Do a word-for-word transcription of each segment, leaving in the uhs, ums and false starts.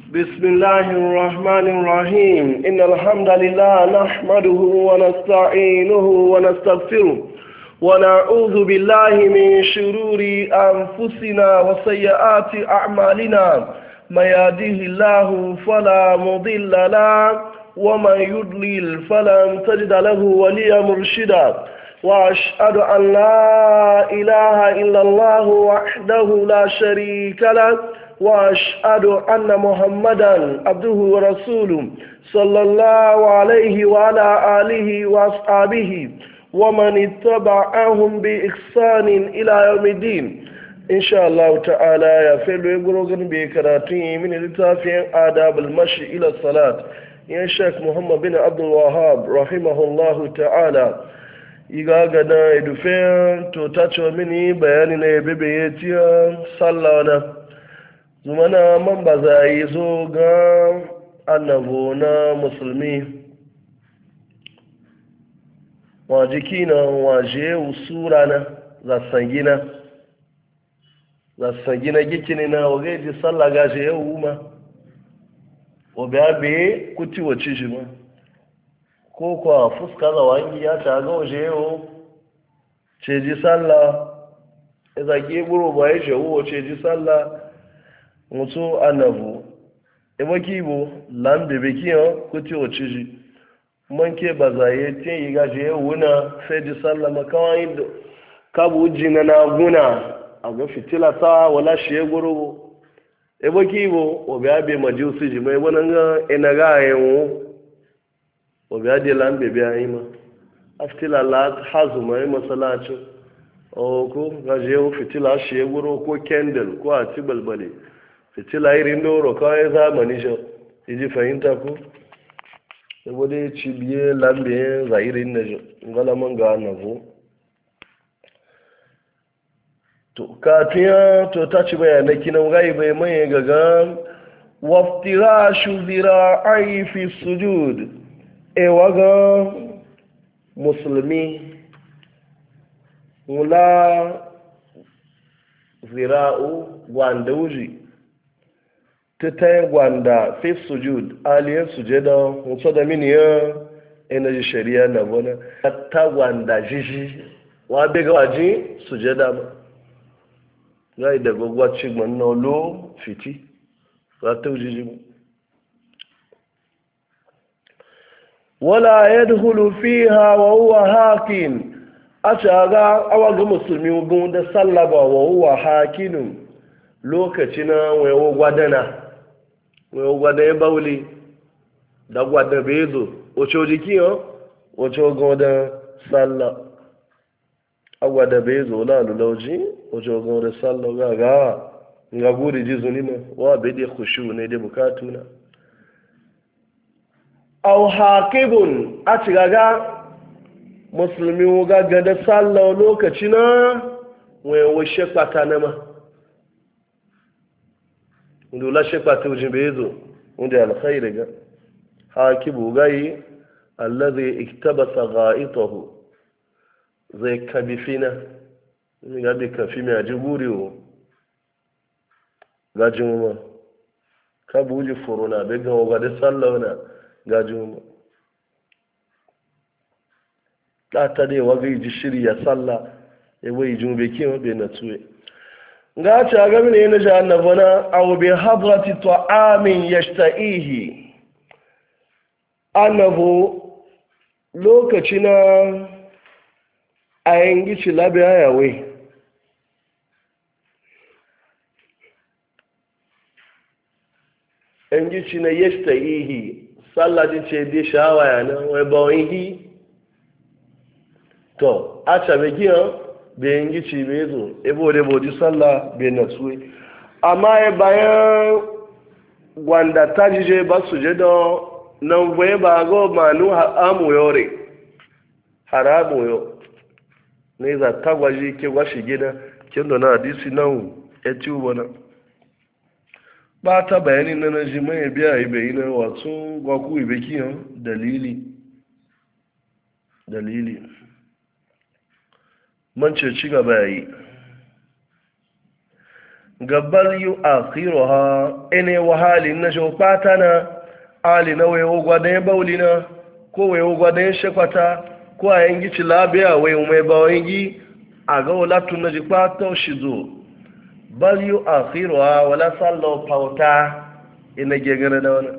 بسم الله الرحمن الرحيم إن الحمد لله نحمده ونستعينه ونستغفره ونعوذ بالله من شرور أنفسنا وسيئات أعمالنا ما يهده الله فلا مضل له ومن يضلل فلن تجد له وليا مرشدا وأشهد أن لا إله إلا الله وحده لا شريك له وأشهد أن محمدا عبده ورسوله صلى الله عليه وعلى آله وأصحابه ومن اتبعهم بإحسان إلى يوم الدين إن شاء الله تعالى يا فيلو يقولون بكراتين من التافين آداب المشي إلى الصلاة يا شيخ محمد بن عبد الوهاب رحمه الله تعالى igaga na edufen to tacho mini bayani na bebe yetiya sallawana zumana man ba za yi zo ga annabo na musulmi wajiki na waje usura na za sangina za sangina gikini na wage ji sallah gaje ya uma obi abe kuti wace shi ma ko kwa fuska za wangi ya ta ga waje yau ce ji sallah ya zaki buru ba ya shehu ce ji sallah mutu annabu ebe kibo lambe bekiyan kuti wace ji manke ba za yi tin yi gaje ya wuna sai ji sallah makawai kabu jina na guna a ga fitila ta wala shi ya guru ebe kibo obi abe majusi ji mai wani ga ina ga yawo obi adi lambe bi ayi ma aftila la hazu mai masalacin o ko gaje o fitila shi guro ko candle ko a ci balbale fitila irin doro kawai zamani shi iji fahimta ko saboda ci biye lambe zairin na jo ngala man ga navo to ka tiya to ta ci bayanai kinan gai bai mai gaga waftirashu zira'i fi sujud ewaga musulmi wula zira'u gwanda wuji ta tayin gwanda fi sujud aliyar sujeda wato da miniyan energy shari'a na wani ta gwanda jiji wa bega waji sujeda ma gai da gwagwacin manolo fiti za ta wujiji ma wala yadkhulu fiha wa huwa hakin achaga awaga musulmi gun da sallaba wa huwa hakinun lokaci na wayo gwadana wayo gwadana bauli da gwadana bezo ocho jikiyo ocho goda salla agwada bezo la lulauji ocho goda salla gaga nga guri jizunina wa bede khushu ne de bukatuna au haƙibun a cigaga musulmi gaga da sallah lokaci na wewa shekwata na ma wanda wula shekwata wajen bai zo wanda alkhairi ga haƙibu gai allazi iktabasa ga'itahu zai kabi fina ga bi kafi mai aji guriwo gajin ma ka buji furuna bai ga da sallah na gajin ta dai waga yi ji shirya sallah ya wai jin bai kiyon bai na tuwe ga ce a gami ne na ji annaba na abu bai habrati ta'amin yashta'ihi annabo lokaci na a yangi ci labi hayawai yangi ci na yashta'ihi sallah ji ce dai shawaya na wai bawon hi to a cabe giyan bayan gici bai zo ebo da bodi sallah bai na tsuwe amma ya bayan gwanda ta jije ba su je da nan bai ba ga manu amu yore haramu yo ne za ta gwaji ke gwashi gida kin da na hadisi nan ya ci ubana ba ta bayani na na ji mai biya ibe yi na wasu gwaku ibe kiyan dalili dalili man ce ci gaba yi gabbal yu akhiruha ene wahali na jo patana ali na wewo gwadan baulina ko wewo gwadan shekwata ko a yangi ci labiya wai mai ba yangi a ga wala tun na ji pata shizo bal yu akhiruha wala sallo pauta ina gegara da wannan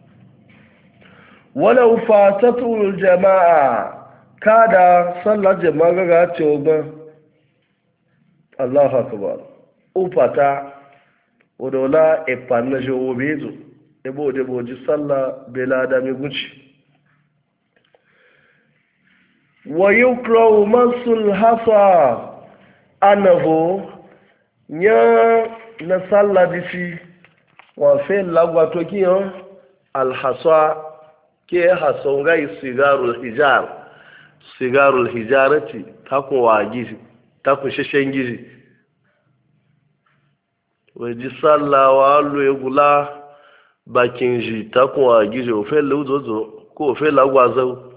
wala fatatu jamaa kada sallar jama'a ga ce ba Allahu akbar ufata odola e panna jo bezo e bo de boji salla bela da mi guci wa yukrahu masul hasa anavo nya na salla disi wa fe lagwa to kiyo al hasa ke haso ngai sigarul hijar sigarul hijarati takun waji takun sheshen gizi waje sallawa lo ya gula bakin ji takun waji ofe lauzozo ko ofe lagwazo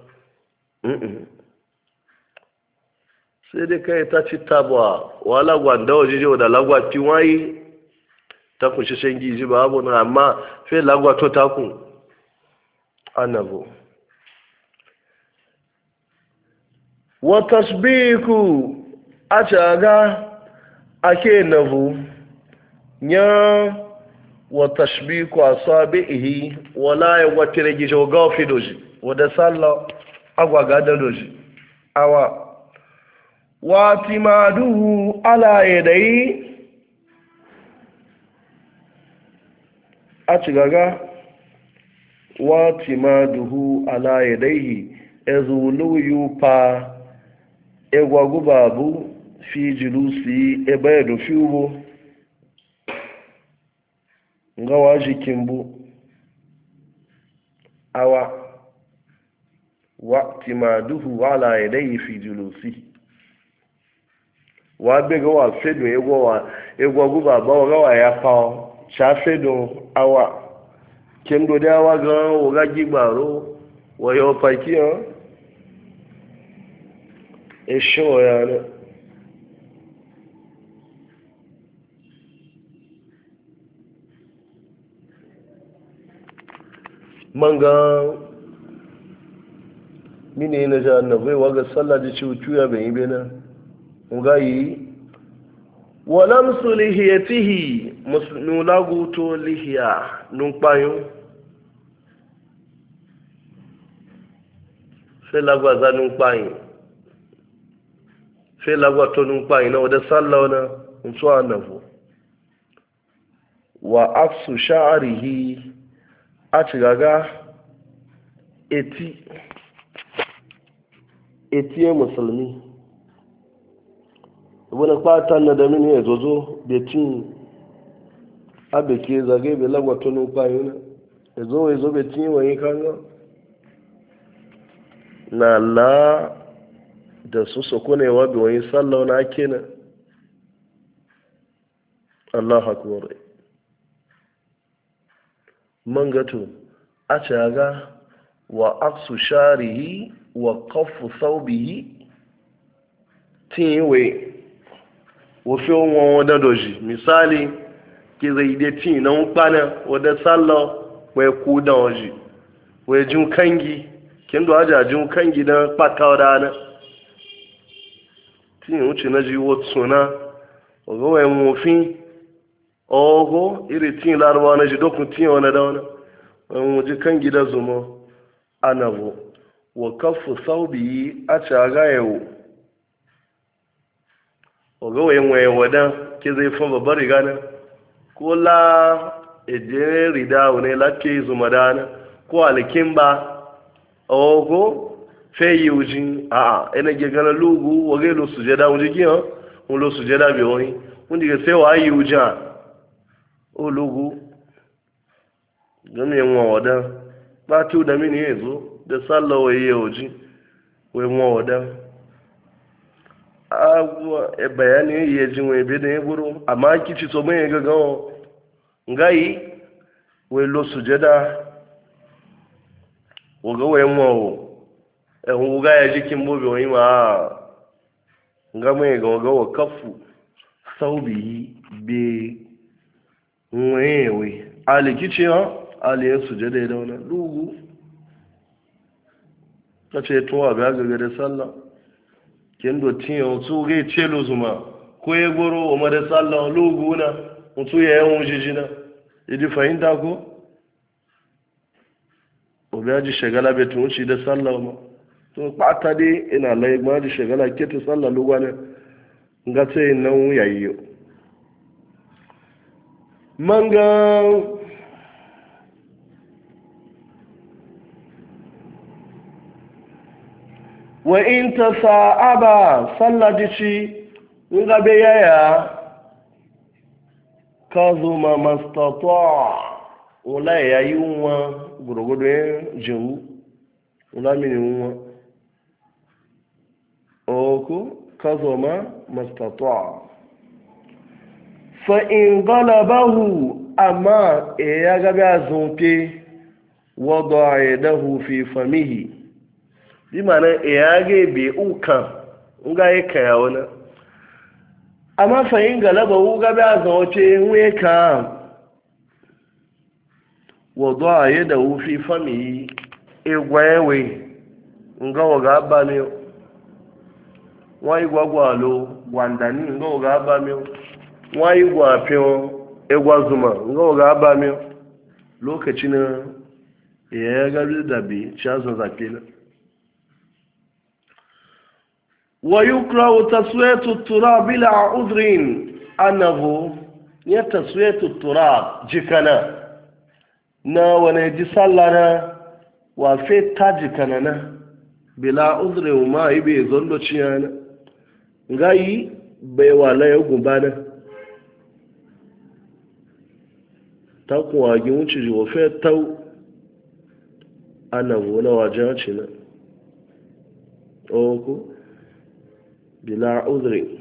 sai dai kai ta ci tabuwa wala gwanda waje je da lagwa fi wayi takun sheshen gizi ba abu na amma fe lagwa to takun anabo wa tasbiku a caga ake nabu nya wa tashbiku asabihi wala ya watire gijo gafi doji wada salla agwa gada doji awa wa timaduhu ala yadai a cigaga wa timaduhu ala yadaihi ezulu yupa egwagu babu fi jilusi ebe edo fi ugbo ngawa jikin bu awa wa timaduhu ala yadayhi fi jilusi wa bega wa fedo egwa wa egwagu baba wa ya pa cha fedo awa kendo da wa ga wo ga jigbaro wo yo pa ki o e show ya ne manga mine na ja annabai waga sallah da ci uciya bai yi bena ngayi walam sulihiyatihi musnu lagu to lihiya nun payo fe lagwa za nun payo fe lagwa to nun payo na wada sallah na unso annabu wa afsu sha'rihi a ci gaga eti etiye musulmi wani kwatan na da mini ya zozo da tin abe ke zage bai lagwato nufa yi na ya zo ya zo bai tin wani kanga na la da su soko ne wa bai wani sallau na ake na Allah hakuwar man gato a caga wa aksu sharihi wa kafu saubihi tinwe wofe wọn wadda doji misali ki zai de tin na nkpana wadda sallo wai ku da waji wai jin kangi kin do aja jin kangi na pata wadana tin wuce na ji wotsuna ogo wai mofin ogo iri tin larwa na ji dokun tin wana da wana wani ji kangi da zuma anabo wa kafu saubi a caga yau oga wayan wayan wadan ke zai fa babbar riga na ko la eje rida wani lake zuma dana ko alkin ba ogo fe yuji a a ina ge gana lugu wage lo sujada wuji giya won lo sujada bi woni mun diga sai wa yuja o lugu gami yan wadan ba tu da mini yazo da sallawa yauji wai mawada abuwa e bayani ya ji wai bi da ya buru amma kici so mai ga gawo ngai wai lo sujada waga wai mawo e huga ya jikin bobe wai ma nga mai ga waga wa kafu saubi bi nwewe alikici ha aliyan sujada da wani lugu ka ce tuwa ga gaga da sallah kin do tiyo su ga celo zuma ko ya goro o ma da sallah lugu na mutu ya yawon jijina idi fahimta ko o biya ji shagala bai tun wuce da sallah ma to pata dai ina lai ma ji shagala ke ta sallah lugu ne ga sai nan yayyo manga wa in tasa'aba salladici nga be yaya kazuma mastata wala yayi unwa gurugudu jiwu wala mini unwa oko kazuma mastata fa in galabahu amma e ya gabe azunke wada yadahu fi famihi bi mana e ya gabe ukan nga ya kaya wani amma fa in galabahu gabe azunke nwe ka wada yadahu fi famihi e gwayewe nga waga abami wa igwagwalo gwandani nga waga abami wọ́n yi gwafin egwa zuma nga ga ba mi lokaci na ya gari da bi cazon zafi na wa yukrahu taswiyatu turab bila udhrin annahu ya taswiyatu turab jikana na wani ji sallana wa fe ta jikana na bila udhrin ma ibe zondo ciyana ngayi bai wala ya gumbana ta kuwa gi wuce ji wafe tau ana wuna wajen ci na oku bila uzuri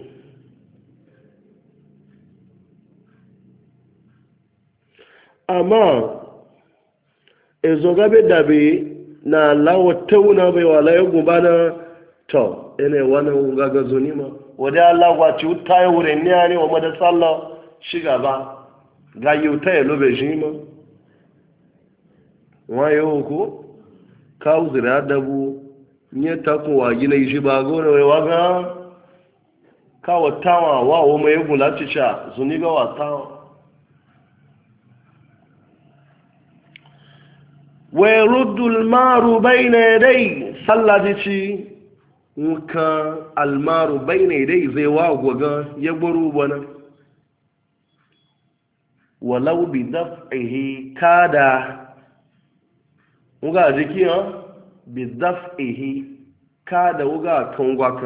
amma ezo gabe dabe na lawa tauna bai wala ya gumba na to ene wannan gaga zunima wadda Allah gwaci wuta ya wurin ne wa mada sallah shiga ba ga yauta ya lobe shi ma waye ko kawo zira dabu nye takowa gina shi ba gona wai waga kawo tawa wawo mai gula cica zuni ga watawa wai ruddul maru bai na yadai sallajici nka almaru bai na yadai zai wa gwaga ya gburu bana walau bi daf'ihi kada uga jiki ha bi daf'ihi kada uga kan gwaka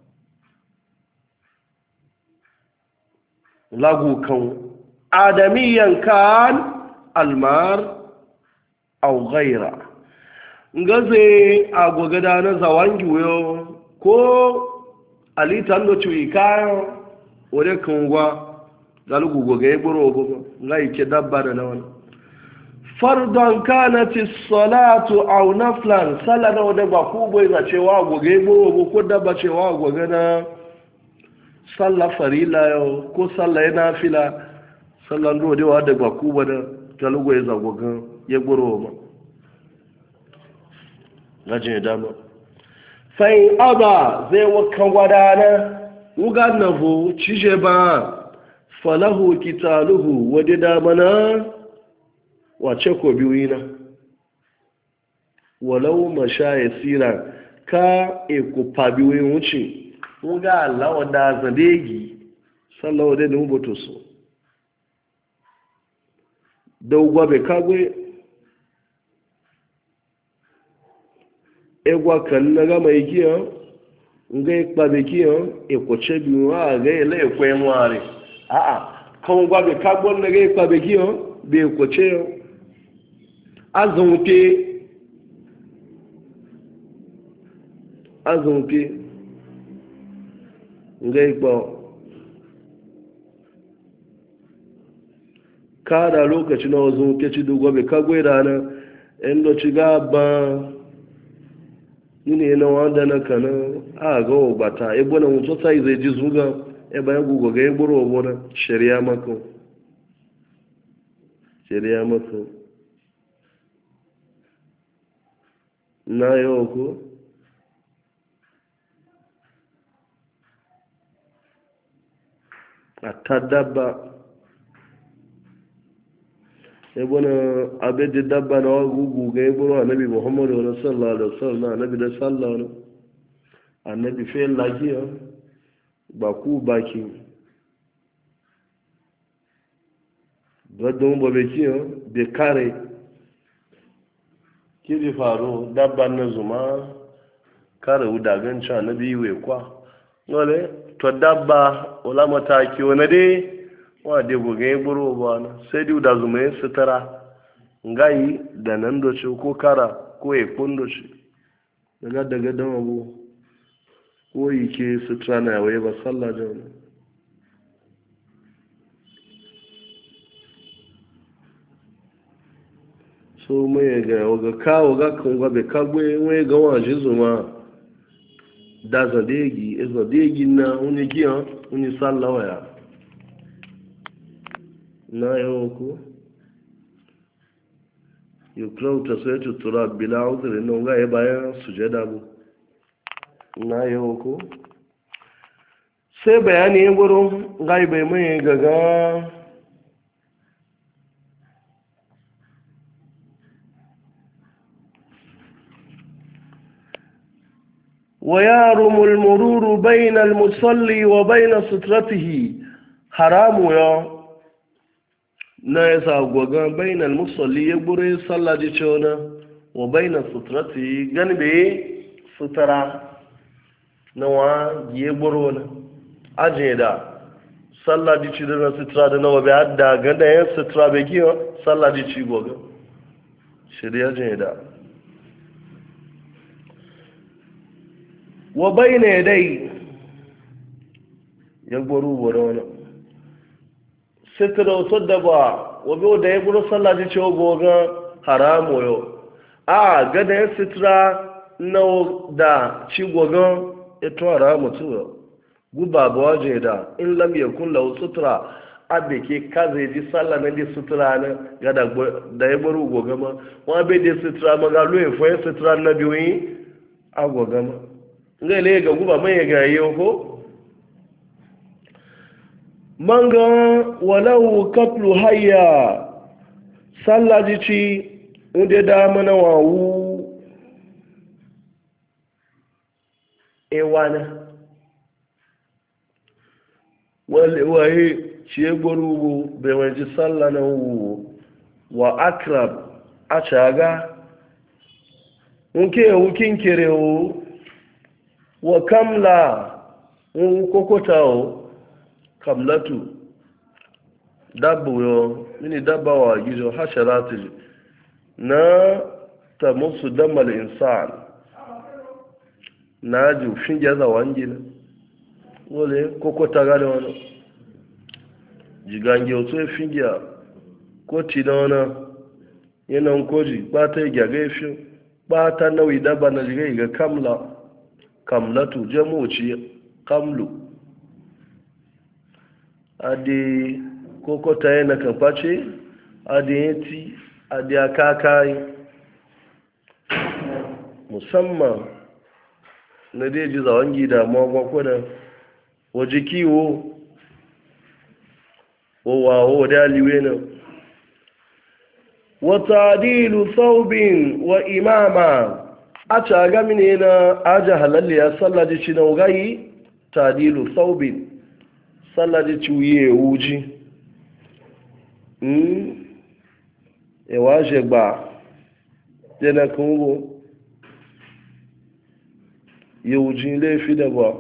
lagu kan adamiyan kan almar aw ghaira ngaze agogada na zawangi wo ko alitan do chui kayo ore kan gwa galugu goge gboro gogo ngai ke dabba da nawan fardan kanati salatu aw naflan salada wada ba ku boy za cewa goge gboro ko dabba cewa goge na salla farila yo ko salla yana fila sallan do de wada ba ku bada galugu ya za goge ya gboro ma gaje dama sai aba zai wakan wadana uga navo cije ba falahu kitaluhu wadda damana wace ko biyu na walau masha ya tsira ka ekupa biyu wuce nga allawa da zadegi sallawa da nubutu su daugwa bai kagwe egwa kan na gama ikiyan nga ikpa bai kiyan ekoce biyu a ga ile ekwe nware a'a kan gwabe kagbon na gai kwabe kiyo bai kwace yau azunke azunke gai kwa kada lokaci na azunke ci dugwabe kagwai rana inda ci gaba nini na wanda na kana a ga obata ebo na mutu sai zai ji zuga e bayan gugu ga gburu obona shari'a mako shari'a mako na yau ko a ta dabba ebona abedi dabba na gugu ga gburu annabi muhammadu sallallahu alaihi wasallam annabi da sallallahu annabi fe lagiya ba ku baki gadon ba be kiyo be kare kiri faru dabba na zuma kare udagan cha annabi we kwa ngole to dabba wala mataki wona de wa de goge buru ba na sai di da zuma yin sutura ngai da nan do ko kara ko e kundo shi daga daga dan abu ko yake sutura na waye ba sallah da wani so mai ga waga kawo ga kan gabe kagwe wai ga waje zuma da zadegi e zadegi na uni giya uni sallah waya na yau ko yukrau tasaitu turab bila udri no ga bayan sujada bu na yau ko sai bayani ya gurin gaibai mai gaga wa yarumul mururu bainal musalli wa bainas sutratihi haramu ya na yasa gogan bainal musalli ya gure sallaji cewa wa bainas sutratihi ganbe sutura na wa giye gboro na ajiye da sallah di ci da na sutura da na wabe hadda ganda yin sutura bai kiyo sallah di ci goga shirya ajiye da wa bai ne dai ya gboro gboro wani sutura wato da ba wabe da ya gboro sallah di ci goga haramu yau a ganda yin sutura na da ci goga ito ara mutuwa guba ba waje da in lam yakun lahu sutra abe ke kaze ji sallah na di sutra na ga da da ya buru gogama wa be di sutra ma ga lo e fo sutra na biwi a gogama ngai le ga guba mai ga yo ko manga walau katlu hayya sallah ji ci unde da mana wawu ewana wale waye ciye gwarugu bai wanci sallah na wuwo wa akrab a caga nke wukin kerewo wa kamla kokotawo kamlatu dabba yo mini dabba wa gizo hasharatu na ta musu damal insan na ji fin jaza wangina wole kokota gane wani jigange otu efin gya ko tina wana yanan koji bata yi gyaga efin bata nauyi daba na jiga ga kamla kamlatu jamuci kamlu adi kokota yana kamface adi yanti adi akakai musamman na dai ji zawon gida magwakwadan waje kiwo wawawo da aliwe na wata adilu saubin wa imama a caga mine na aja halalliya sallaji ci na ugayi ta adilu saubin sallaji ci wuye wuji ewa gba jana kungo yawujin laifi da ba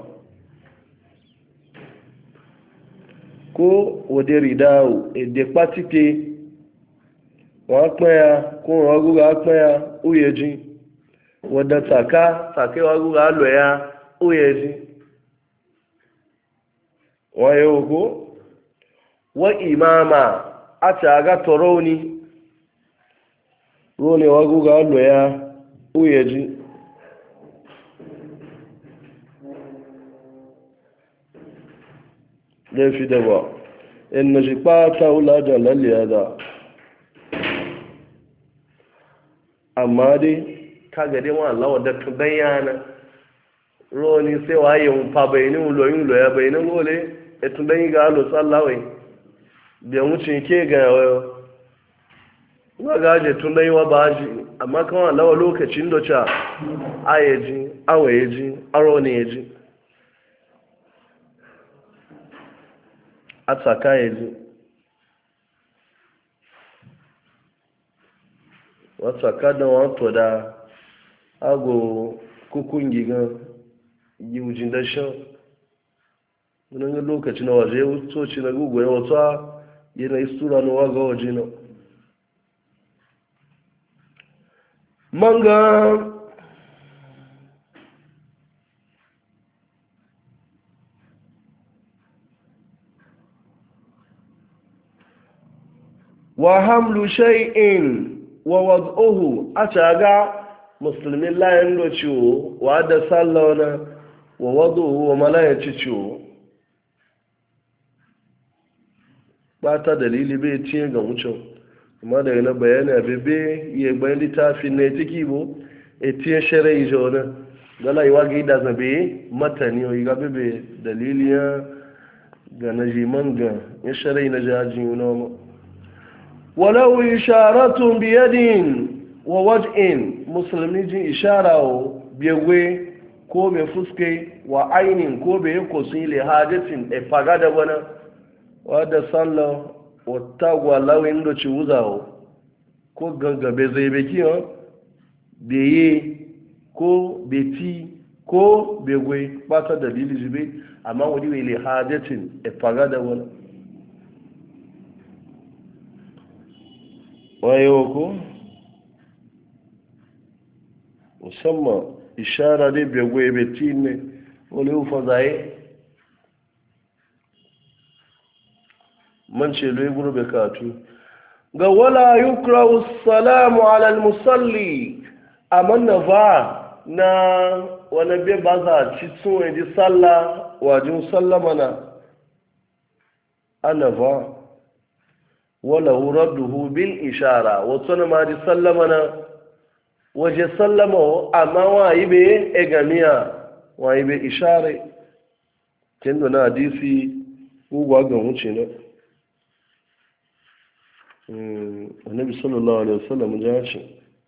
ko wade ridawo ede patike wọn pẹ́ ya kó wọn gúgá pẹ́ ya ó yẹ jí wadda tsaka tsake wọn gúgá lọ ya ó yẹ jí wọn yẹ ogo wọn imama a ti aga tọrọ ni rone wọn gúgá lọ ya ó yẹ jí laifi da ba in na shi ɓata wulajen lalliya da amma dai ka gade wa Allah wadda tudan yana roni sai wa yi fa bayanin uloyin uloya bayanin gole ya tudan yi ga alo tsallawai da wucin ke ga yawayo ga gaje tudan yi wa ba ji amma kan Allah lokacin da ca a yaji awa yaji aro ne yaji a tsaka yaji wata kada wato da ago kukun gigan yiwujin dashen wani lokaci na waje wutoci na gugu ya wata yana istura na waga waje na manga wa hamlu shay'in wa wad'uhu ataga muslimin layan do ciwo wa da sallawana wa wad'uhu wa malaya ciwo ba ta dalili bai tiye ga mucin amma da yana bayani a bebe iya bayan littafin ne tiki bo e tiye shari'i jona gala yi wagi da zabe matani o ga bebe dalili ya ga najiman ga ya shari'i na jajin yunoma walau isharatun biyadin wa waj'in musulmi jin ishara o biyewe ko be fuske wa ainin ko be ko sun ile hadatin e pagada wana wadda sallah wata gwalawin da ci wuzawo ko gangabe zai beki ha beye ko beti ko begwe bata dalili jibe amma wani ile hadatin e pagada wana wayo ko musamman ishara ne begwe beti ne wani ufa zai man ce lo gurbe katu ga wala yukrahu salamu ala almusalli amanna va na wani be baza ci tun di salla wajin sallama na anava wala radduhu bil ishara wato ma di sallama na waje sallama amma wa ibe egamiya wa ibe ishare kendo na hadisi ugwa ga wuce na annabi sallallahu alaihi wasallam ya ce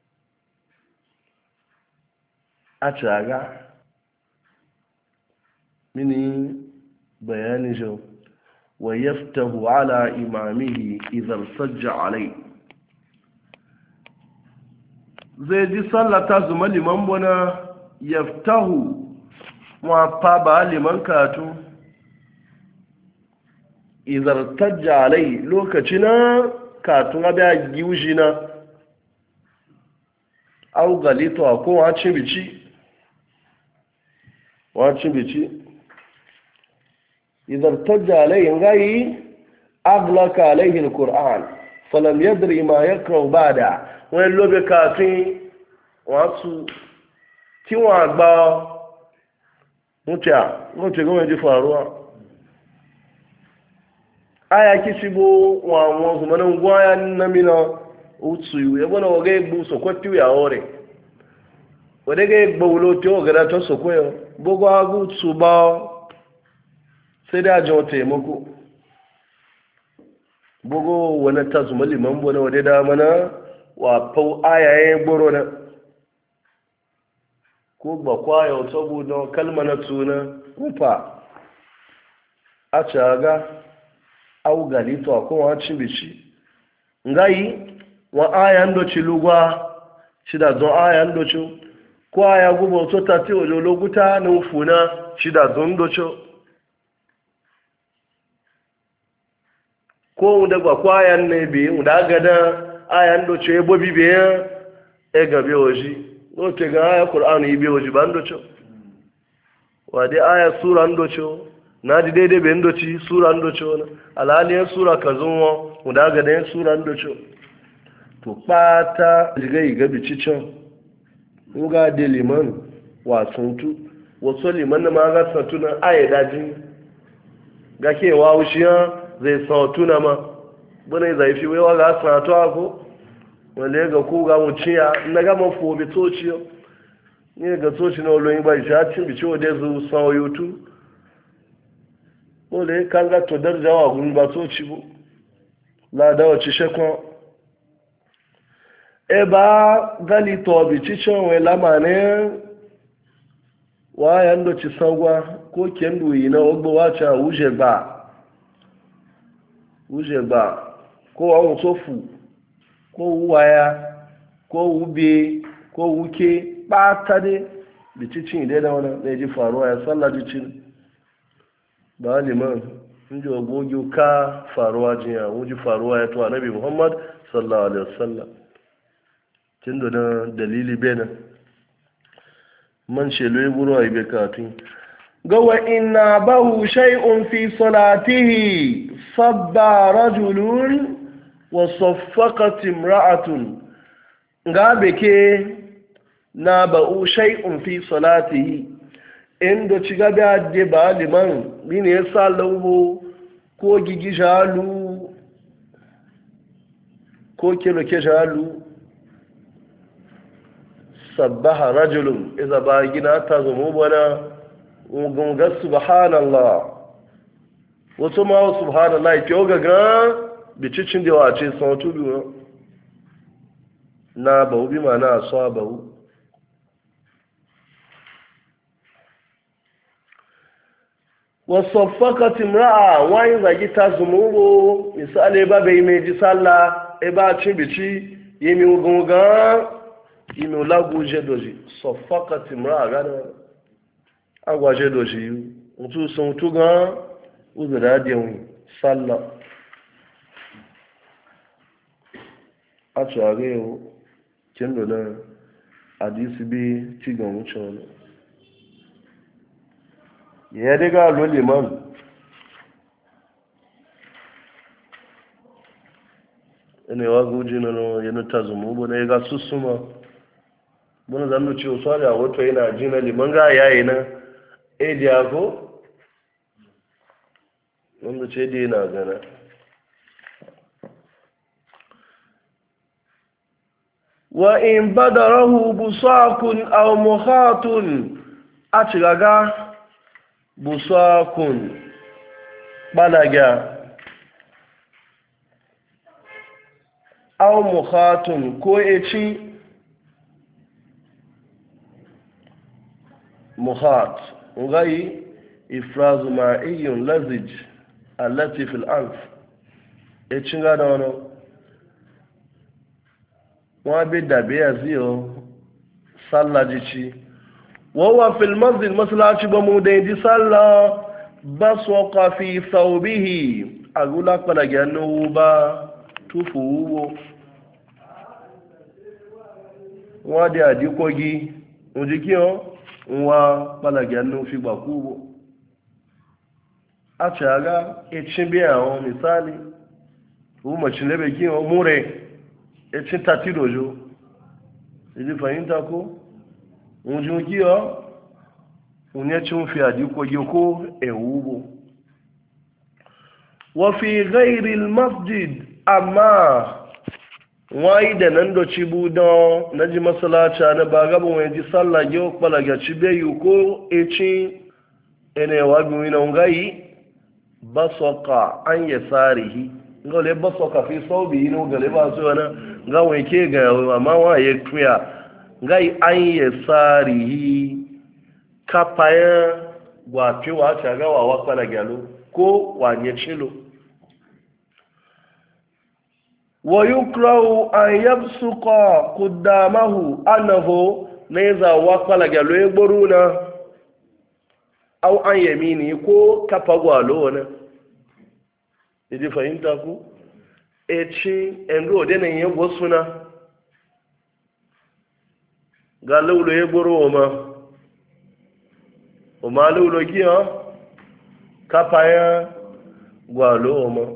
a caga mini bayani jau wa yaftahu ala imamihi idan sajja alai zai ji sallata zuma liman bona yaftahu ma fa ba liman katu idan tajja alai lokacina katun abu ya giwushi na au galito a ko wacin bici wacin bici idan tajja alayhin gayi aglaka alayhin ƙur'an falam yadri ma ya krau ba da wani lobe katun wasu kiwon agba mutu goma ji faruwa aya kisibo wa wọn kuma nan gwaya na mina utsu ya bana waga egbu sokwati ya ore wadda ga egbo wulo ti o gada to sokwayo bugu agu utsu ba sai da ajiyar taimako bugu wani ta zuma liman bu na wadda da mana wa fau aya ya gboro na ko ba kwayo saboda kalma na tuna rufa a caga au galito akwai wacin bici ngayi wa aya ndoci lugwa shida zon aya ndoci ko aya gubo to tati ojo loguta na ufuna shida zon ndoci ko unda gba kwa aya ne bi unda gada aya ndoci ebo bibe ya e gabe oji no te ga aya qur'an ibe oji ba ndoci wa de aya sura ndoci na di daidai bai ndoci sura ndoci wani alhaliyar sura ka zunwa guda ga dayan sura ndoci to ɓata jiga yi gabi cicin nga de liman wasan tu wasu liman na maga santu na aye daji ga ke wawo shi zai sautu na ma bane zai fi wewa ga sanatu ako wale ga ku ga muciya na ga man fobe tociyo ni ga toci na oloyin ba shi a cin bici ode zu san yutu wale kan ga to darjawa gun ba toci bu la da wace shekwa e ba gali to bi ci cin we lamane wa yando ci sangwa ko kendo yi na ogbo wa cha uje ba uje ba ko awon sofu ko waya ko ube ko wuke ɓata dai da cicin idai da wani na ji faruwa ya tsalla jicin ba liman inji ogogi ka faruwa jiya wuji faruwa ya tuwa nabi muhammad sallallahu alaihi wasallam tun da na dalili bena man shelo ya buru a ibe katun gawa ina bahu shay'un fi salatihi sabba rajulun wa saffaqat imra'atun ga beke na ba'u shay'un fi salatihi inda ci gaba da ba liman mine ya sa laubo ko gigi jalu ko kilo ke jalu sabbaha rajulun idza ba gina ta zumu bana gunga subhanallah wato ma subhanallah ke ga ga bicicin da wace sun tudu na ba'u bi ma na so ba'u wasaffakati imra'a wani zagi ta zumuro misali ba bai mai ji sallah e ba cin bici yi mi gunga yi mi laguje doji saffakati imra'a gada agwaje doji mutu sun tuga uzura da yawon sallah a tsare yau kin dole hadisi bi cigan wuce wani ya daga loliman ina yawa guji na yana ta zumu bu na ya ga susuma buna zanu ce wasu da wato yana ji na liman ga yayi na ediya ko wanda ce da yana gana wa in badarahu busakun aw mukhatun a cigaga busakun balaga aw mukhatun ko eci mukhat ngai ifrazu ma'iyun lazij allati fil anf eci ngada wono wa bi dabe yaziyo sallajici وهو في المسجد مسلاci ba mu da ji sallah baswaqa fi thawbihi agula kala ganu ba tufu wa de adikogi ujikio wa kala ganu fi bakubo a chaga echin bi awon misali u machinlebe ki o mure echin tatidojo idi fahimta ko unjun kiyo unye chun fi adiko yoko ewubo wa fi ghairi almasjid amma wai da nan do cibudo naji masalacha na baga bon ji sallah yo palaga cibe yuko echi ene wagu ina ngai basoka an yasarihi ngole basoka fi sawbi ino gale ba so na ngawe ke ga amma wa ye tuya ngai an yi tsari kafayen gwafi wace gawa wakwa da gyalo ko wanye cilo wa yukrahu an yabsuqa qudamahu annahu neza wakwa da gyalo ya gboro na au an yamini ko kafa gwalo na idi fahimta ku eci endo denan yego suna ga laulo ya gboro ma o ma laulo giya kafa ya gwalo ma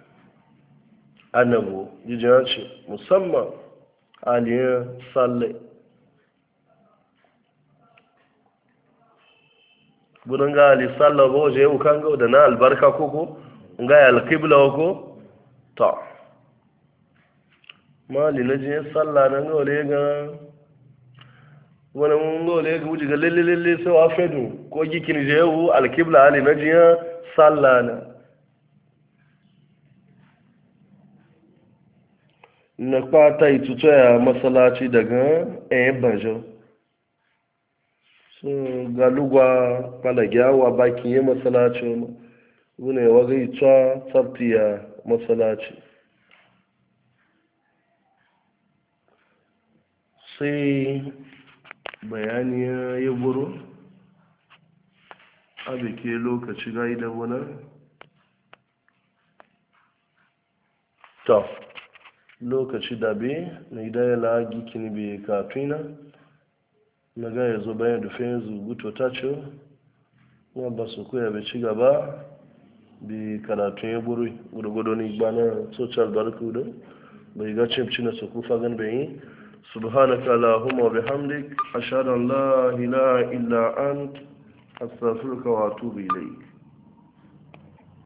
annabu jijiyar ce musamman aliyar sallai bunan ga ali sallah ba waje yau kan ga da na albarka koko ga ya alqibla ko ta mali na je sallah nan ga wale ga wani mun ga wale ga wuji ga lalle lalle sai wa fedu ko gikin je yau alqibla ali na je sallah na na kwata itutu ya masalaci daga ɗayan banjo so galugwa palagyawa bakin yi masalaci wune waga ita tsabtiya masalaci sai bayani ya yi buru abike lokaci ga idan wani ta lokaci dabe na idaya lagi kini bai kafina na ga ya zo bayan da fiye zuguto ta ce wa ba su koya bai ci gaba bi karatun ya buru gurgudu ni gbana social barkudu bai ga cimci na su kufa gan bai yi subhanaka allahumma wa bihamdik ashhadu an la ilaha illa ant astaghfiruka wa atubu ilayk